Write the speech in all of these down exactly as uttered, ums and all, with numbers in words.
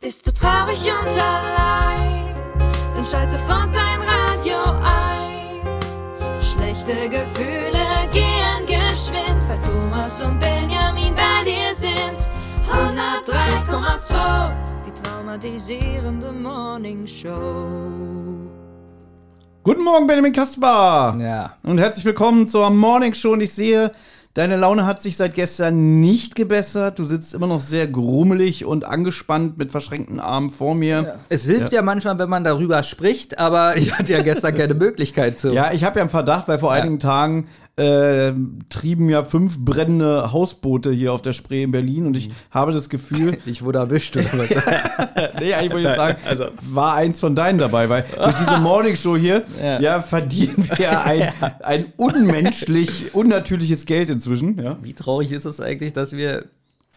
Bist du traurig und allein, dann schalt sofort dein Radio ein. Schlechte Gefühle gehen geschwind, weil Thomas und Benjamin bei dir sind. hundertdrei Komma zwei, die traumatisierende Morning Show. Guten Morgen, Benjamin Kasper. Ja. Und herzlich willkommen zur Morning Show. Und ich sehe, deine Laune hat sich seit gestern nicht gebessert. Du sitzt immer noch sehr grummelig und angespannt mit verschränkten Armen vor mir. Ja. Es hilft ja. ja manchmal, wenn man darüber spricht, aber ich hatte ja gestern keine Möglichkeit zu. Ja, ich habe ja einen Verdacht, weil vor ja. einigen Tagen äh, trieben ja fünf brennende Hausboote hier auf der Spree in Berlin. Und ich mhm. habe das Gefühl... Ich wurde erwischt oder was? Nee, ich wollte jetzt sagen, also, war eins von deinen dabei, weil durch diese Morning Show hier ja. ja verdienen wir ein, ja. ein unmenschlich, unnatürliches Geld inzwischen. Ja. Wie traurig ist es eigentlich, dass wir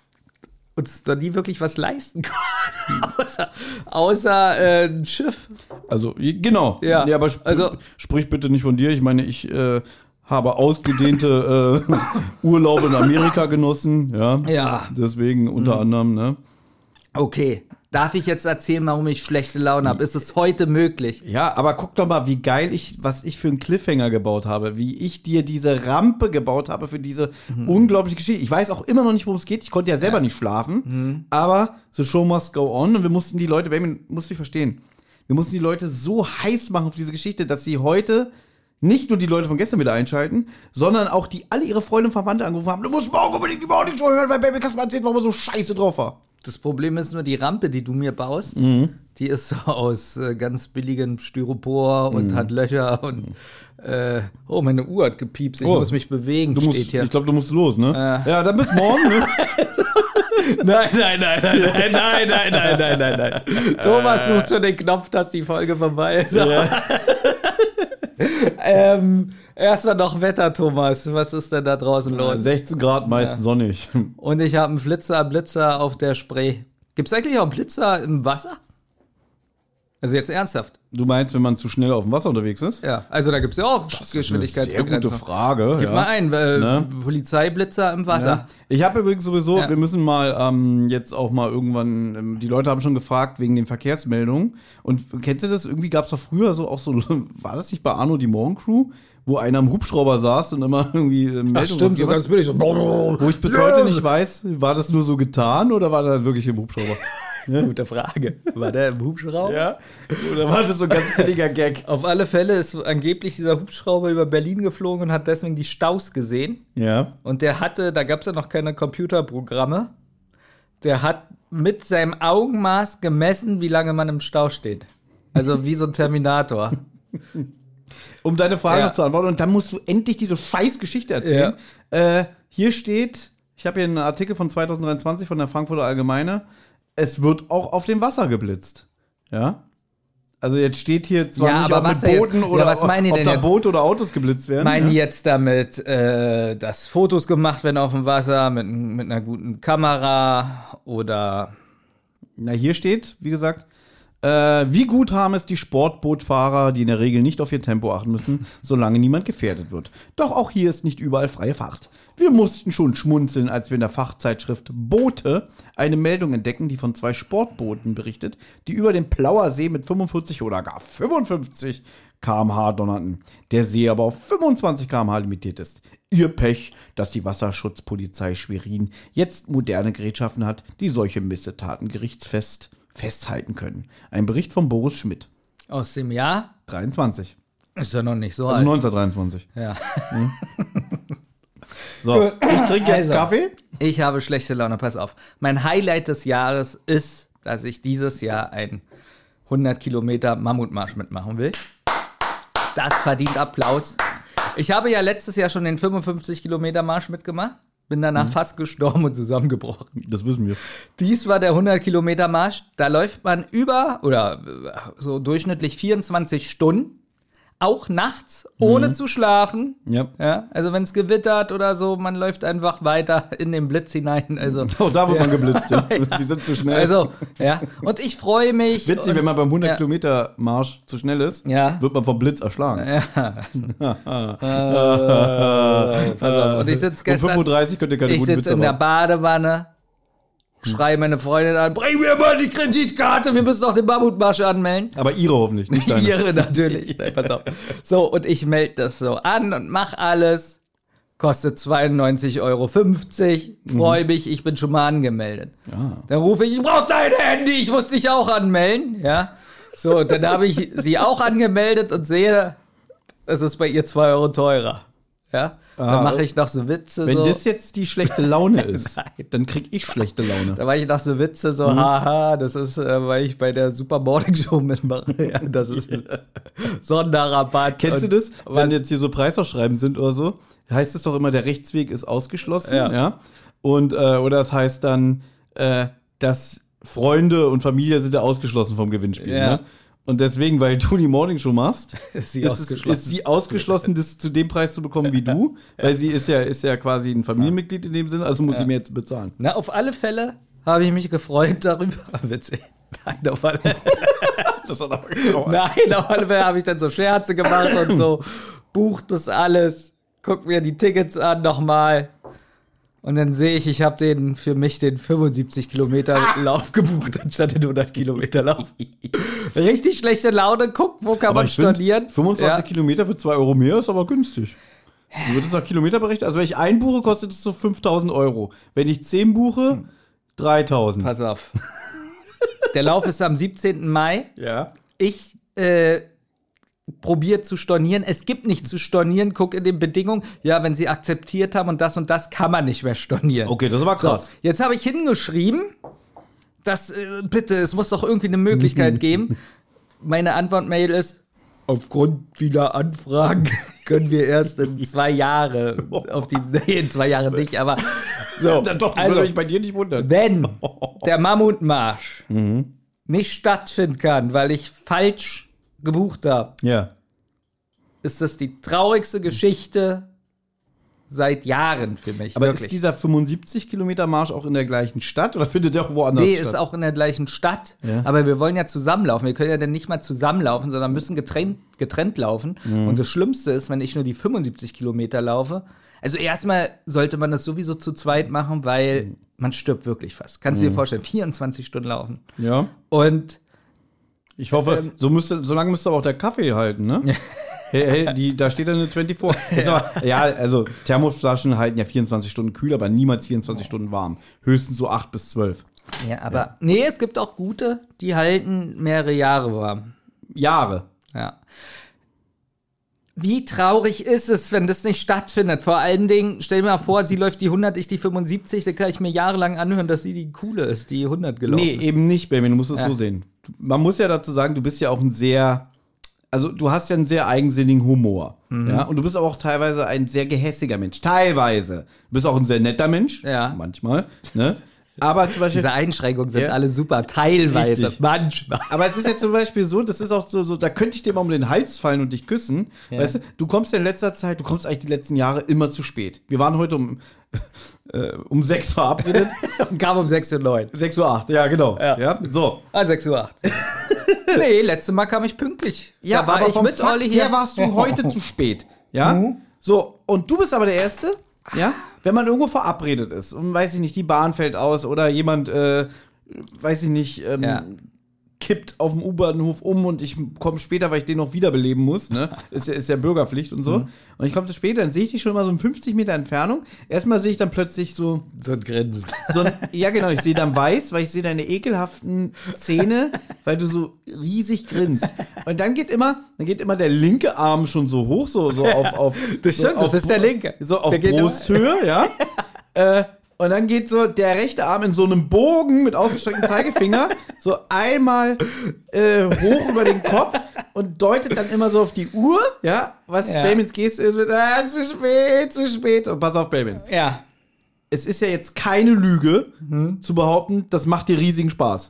uns da nie wirklich was leisten können, außer, außer äh, ein Schiff. Also, genau. Ja, ja aber sp- also, sprich bitte nicht von dir. Ich meine, ich äh, habe ausgedehnte äh, Urlaube in Amerika genossen. Ja. ja. Deswegen unter mhm. anderem, ne? Okay. Darf ich jetzt erzählen, warum ich schlechte Laune habe? Ist es heute möglich? Ja, aber guck doch mal, wie geil ich, was ich für einen Cliffhanger gebaut habe. Wie ich dir diese Rampe gebaut habe für diese mhm. unglaubliche Geschichte. Ich weiß auch immer noch nicht, worum es geht. Ich konnte ja selber ja. nicht schlafen. Mhm. Aber the show must go on. Und wir mussten die Leute, Benjamin, musst du mich verstehen, wir mussten die Leute so heiß machen auf diese Geschichte, dass sie heute nicht nur die Leute von gestern wieder einschalten, sondern auch die alle ihre Freunde und Verwandte angerufen haben. Du musst morgen unbedingt die Morning Show hören, weil Baby Kasper erzählt, warum er so scheiße drauf war. Das Problem ist nur, die Rampe, die du mir baust, mhm. die ist so aus äh, ganz billigem Styropor und mhm. hat Löcher und äh, oh, meine Uhr hat gepiepst, ich oh. muss mich bewegen, du steht musst, hier. Ich glaube, du musst los, ne? Äh. Ja, dann bis morgen, ne? Nein, nein, nein, nein, nein, nein, nein, nein, nein, nein, nein. Thomas sucht schon den Knopf, dass die Folge vorbei ist. Ja. ähm, erstmal noch Wetter, Thomas. Was ist denn da draußen los? sechzehn Grad, meist ja. sonnig. Und ich habe einen Flitzer, Blitzer auf der Spree. Gibt es eigentlich auch einen Blitzer im Wasser? Also jetzt ernsthaft. Du meinst, wenn man zu schnell auf dem Wasser unterwegs ist? Ja, also da gibt es ja auch das Geschwindigkeitsbegrenzung. Das ist eine sehr gute Frage. Gib ja. mal ein, äh, ne? Polizeiblitzer im Wasser. Ja. Ich habe übrigens sowieso, ja. wir müssen mal ähm, jetzt auch mal irgendwann, ähm, die Leute haben schon gefragt wegen den Verkehrsmeldungen. Und kennst du das? Irgendwie gab es doch früher so auch so, war das nicht bei Arno die Morgencrew? Wo einer am Hubschrauber saß und immer irgendwie äh, Meldungen. Ach stimmt, so ganz billig. So. Wo ich bis ja. heute nicht weiß, war das nur so getan oder war das wirklich im Hubschrauber? Ja? Gute Frage. War der im Hubschrauber? Ja. Oder war das so ein ganz billiger Gag? Auf alle Fälle ist angeblich dieser Hubschrauber über Berlin geflogen und hat deswegen die Staus gesehen. Ja. Und der hatte, da gab es ja noch keine Computerprogramme, der hat mit seinem Augenmaß gemessen, wie lange man im Stau steht. Also wie so ein Terminator. Um deine Frage ja. noch zu antworten. Und dann musst du endlich diese scheiß Geschichte erzählen. Ja. Äh, hier steht, ich habe hier einen Artikel von zwanzig dreiundzwanzig von der Frankfurter Allgemeine. Es wird auch auf dem Wasser geblitzt. Ja. Also jetzt steht hier zwar ja, nicht, aber ob was mit Booten jetzt? oder ja, was meinen die ob denn da jetzt? Boote oder Autos geblitzt werden. Meinen ja? die jetzt damit, äh, dass Fotos gemacht werden auf dem Wasser mit, mit einer guten Kamera oder... Na, hier steht, wie gesagt, Äh, wie gut haben es die Sportbootfahrer, die in der Regel nicht auf ihr Tempo achten müssen, solange niemand gefährdet wird. Doch auch hier ist nicht überall freie Fahrt. Wir mussten schon schmunzeln, als wir in der Fachzeitschrift Boote eine Meldung entdecken, die von zwei Sportbooten berichtet, die über den Plauer See mit fünfundvierzig oder gar fünfundfünfzig Kilometer pro Stunde donnerten. Der See aber auf fünfundzwanzig Kilometer pro Stunde limitiert ist. Ihr Pech, dass die Wasserschutzpolizei Schwerin jetzt moderne Gerätschaften hat, die solche Missetaten gerichtsfest festhalten können. Ein Bericht von Boris Schmidt. Aus dem Jahr? dreiundzwanzig. Ist ja noch nicht so also alt. neunzehnhundertdreiundzwanzig. Ja. Hm? So, ich trinke jetzt also, Kaffee. Ich habe schlechte Laune, pass auf. Mein Highlight des Jahres ist, dass ich dieses Jahr einen hundert Kilometer Mammutmarsch mitmachen will. Das verdient Applaus. Ich habe ja letztes Jahr schon den fünfundfünfzig Kilometer Marsch mitgemacht. Bin danach mhm. fast gestorben und zusammengebrochen. Das wissen wir. Dies war der hundert Kilometer Marsch. Da läuft man über, oder so durchschnittlich vierundzwanzig Stunden. Auch nachts, ohne mhm. zu schlafen. Ja. Ja, also wenn es gewittert oder so, man läuft einfach weiter in den Blitz hinein. Also, oh, da wird ja. man geblitzt. Ja. Sie sind zu schnell. Also, ja. Und ich freue mich. Witzig, und, wenn man beim hundert ja. Kilometer Marsch zu schnell ist, ja. wird man vom Blitz erschlagen. Ja. äh, pass auf. Und ich sitze gestern. Um fünfunddreißig könnt ihr keine Ich guten sitze Witze in der machen. Badewanne. schreie meine Freundin an, bring mir mal die Kreditkarte, wir müssen doch den Mammutmarsch anmelden. Aber ihre hoffentlich, nicht deine. Ihre natürlich. Nein, pass auf. So, und ich melde das so an und mach alles. Kostet zweiundneunzig Euro fünfzig. Freue mich, ich bin schon mal angemeldet. Ja. Dann rufe ich, ich brauche dein Handy, ich muss dich auch anmelden. Ja. So, dann habe ich sie auch angemeldet und sehe, es ist bei ihr zwei Euro teurer. Ja. Ah, Dann mache ich noch so Witze. Wenn so. das jetzt die schlechte Laune ist, Nein. dann krieg ich schlechte Laune. Da mache ich noch so Witze, so, Mhm. haha, das ist, äh, weil ich bei der Super Morning Show mitmache. Ja, das ist Sonderrabatt. Kennst du Und das? was- Wenn jetzt hier so Preisausschreiben sind oder so, heißt es doch immer, der Rechtsweg ist ausgeschlossen. Ja. Ja. Und, äh, oder es heißt dann, äh, dass Freunde und Familie sind ja ausgeschlossen vom Gewinnspiel. Ja. Ne? Und deswegen, weil du die Morning Show machst, Ist sie das ist, ausgeschlossen. ist sie ausgeschlossen, das zu dem Preis zu bekommen wie du, weil sie ist ja, ist ja quasi ein Familienmitglied in dem Sinne, also muss sie mir jetzt bezahlen. Na, auf alle Fälle habe ich mich gefreut darüber. Witzig. Nein, auf alle, Das hat aber gedauert. nein, auf alle Fälle habe ich dann so Scherze gemacht und so, bucht das alles, guck mir die Tickets an nochmal. Und dann sehe ich, ich habe den für mich den fünfundsiebzig Kilometer Lauf gebucht, anstatt den hundert Kilometer Lauf. Richtig schlechte Laune, guck, wo kann Aber man ich find, stornieren. fünfundzwanzig Ja. Kilometer für zwei Euro mehr ist aber günstig. Wird das nach Kilometer berechnet? Also wenn ich einen buche, kostet es so fünftausend Euro. Wenn ich zehn buche, dreitausend. Pass auf. Der Lauf ist am siebzehnten Mai. Ja. Ich äh, probiere zu stornieren. Es gibt nichts zu stornieren. Guck in den Bedingungen. Ja, wenn sie akzeptiert haben und das und das, kann man nicht mehr stornieren. Okay, das ist aber krass. So, jetzt habe ich hingeschrieben, dass, äh, bitte, es muss doch irgendwie eine Möglichkeit geben. Meine Antwortmail ist, aufgrund vieler Anfragen können wir erst in zwei Jahre auf die, nee, in zwei Jahren nicht, aber so. Na doch, das also, würde mich bei dir nicht wundern. wenn der Mammutmarsch nicht stattfinden kann, weil ich falsch gebucht habe, Ja. ist das die traurigste Geschichte seit Jahren für mich. Aber wirklich. ist dieser fünfundsiebzig Kilometer Marsch auch in der gleichen Stadt oder findet der auch woanders Nee, statt? ist auch in der gleichen Stadt, Ja. aber wir wollen ja zusammenlaufen. Wir können ja dann nicht mal zusammenlaufen, sondern müssen getrennt, getrennt laufen. Mhm. Und das Schlimmste ist, wenn ich nur die fünfundsiebzig Kilometer laufe. Also erstmal sollte man das sowieso zu zweit machen, weil man stirbt wirklich fast. Kannst Mhm. du dir vorstellen, vierundzwanzig Stunden laufen. Ja. Und Ich hoffe, Ähm, so, müsste, so lange müsste aber auch der Kaffee halten, ne? Hey, hey, die, da steht dann eine vierundzwanzig. Ist aber, ja, also Thermosflaschen halten ja vierundzwanzig Stunden kühl, aber niemals vierundzwanzig Stunden warm. Höchstens so acht bis zwölf. ja, aber nee, es gibt auch gute, die halten mehrere Jahre warm. Jahre. Ja. Wie traurig ist es, wenn das nicht stattfindet? Vor allen Dingen, stell dir mal vor, sie läuft die hundert, ich die fünfundsiebzig, dann kann ich mir jahrelang anhören, dass sie die coole ist, die hundert gelaufen Nee, ist. eben nicht, Baby. Du musst es Ja. so sehen. Man muss ja dazu sagen, du bist ja auch ein sehr, also du hast ja einen sehr eigensinnigen Humor. Mhm. Ja? Und du bist aber auch teilweise ein sehr gehässiger Mensch. Teilweise. Du bist auch ein sehr netter Mensch. Ja. Manchmal. Ne? Aber zum Beispiel. Diese Einschränkungen sind Ja. alle super, teilweise, Richtig. manchmal. Aber es ist jetzt zum Beispiel so, das ist auch so, so, da könnte ich dir mal um den Hals fallen und dich küssen. Ja. Weißt du, du kommst ja in letzter Zeit, du kommst eigentlich die letzten Jahre immer zu spät. Wir waren heute um, äh, um sechs Uhr verabredet. Und kam um sechs Uhr neun. sechs Uhr acht, ja, genau. Ja. Ja, so. Ah, sechs Uhr acht. Nee, letztes Mal kam ich pünktlich. Ja, da war aber ich vom mit Fakt Olli hier. her warst du heute zu spät. Ja? So, und du bist aber der Erste, ja? Wenn man irgendwo verabredet ist und, weiß ich nicht, die Bahn fällt aus oder jemand, äh, weiß ich nicht, ähm, Ja. kippt auf dem U-Bahnhof um und ich komme später, weil ich den noch wiederbeleben muss, ne? Ist ja, ist ja Bürgerpflicht und so. Und ich komme zu spät, dann sehe ich dich schon mal so in fünfzig Meter Entfernung. Erstmal sehe ich dann plötzlich so, So ein Grinsen. so ein, ja genau, ich sehe dann weiß, weil ich sehe deine ekelhaften Zähne, weil du so riesig grinst. Und dann geht immer, dann geht immer der linke Arm schon so hoch, so, so auf, auf Das so stimmt, das auf ist der Bru- linke. So auf Der geht immer- Brusthöhe, ja. äh, und dann geht so der rechte Arm in so einem Bogen mit ausgestrecktem Zeigefinger so einmal äh, hoch über den Kopf und deutet dann immer so auf die Uhr, ja, was Ja. Bamins Geste ist, mit, ah, zu spät, zu spät. Und pass auf, Bamin. Ja. Es ist ja jetzt keine Lüge, zu behaupten, das macht dir riesigen Spaß.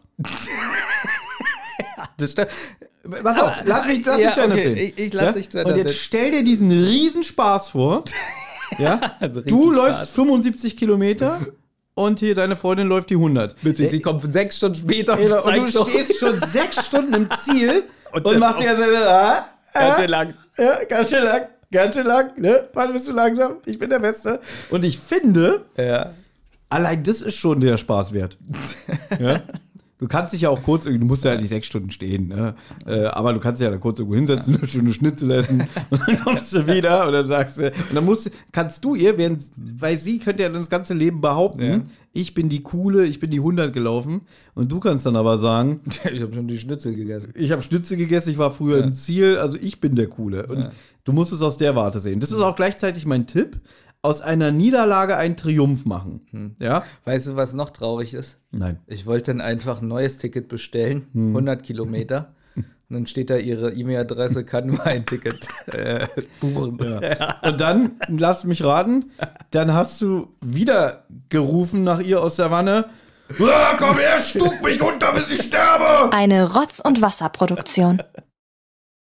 Das stimmt. Pass auf, lass mich, lass Ja, mich zu Ende okay, erzählen. ich- ich lass dich zu Ende Und jetzt erzählen. stell dir diesen riesen Spaß vor. Ja? Also Du riesen läufst Spaß. fünfundsiebzig Kilometer und hier deine Freundin läuft die hundert. Witzig, sie kommt sechs Stunden später und Ja, und zeigt du so. stehst schon sechs Stunden im Ziel und, Und dann machst die auch- ganze Zeit, ah, Ganz ah, schön lang. ja, ganz schön lang, ganz schön lang, ne? Wann bist du langsam? Ich bin der Beste. Und ich finde, Ja. Allein das ist schon der Spaß wert. Ja? Du kannst dich ja auch kurz, du musst ja nicht sechs Stunden stehen, ne? äh, aber du kannst dich ja da kurz irgendwo hinsetzen, eine schöne Schnitzel essen und dann kommst du wieder und dann sagst du, und dann musst, kannst du ihr, während, weil sie könnte ja das ganze Leben behaupten, ja. ich bin die Coole, ich bin die hundert gelaufen und du kannst dann aber sagen, ich habe schon die Schnitzel gegessen. Ich habe Schnitzel gegessen, ich war früher ja. im Ziel, also ich bin der Coole. Und ja. du musst es aus der Warte sehen. Das ist auch gleichzeitig mein Tipp. Aus einer Niederlage einen Triumph machen. Hm. Ja? Weißt du, was noch traurig ist? Nein. Ich wollte dann einfach ein neues Ticket bestellen, hm. hundert Kilometer. Und dann steht da ihre E-Mail-Adresse, kann nur ein Ticket äh, buchen. Ja. Und dann, lass mich raten, dann hast du wieder gerufen nach ihr aus der Wanne. Ah, komm her, stuck mich runter, bis ich sterbe! Eine Rotz- und Wasserproduktion.